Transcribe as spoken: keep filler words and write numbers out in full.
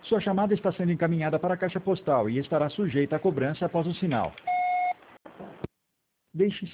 Sua chamada está sendo encaminhada para a caixa postal e estará sujeita a cobrança após o sinal. Deixe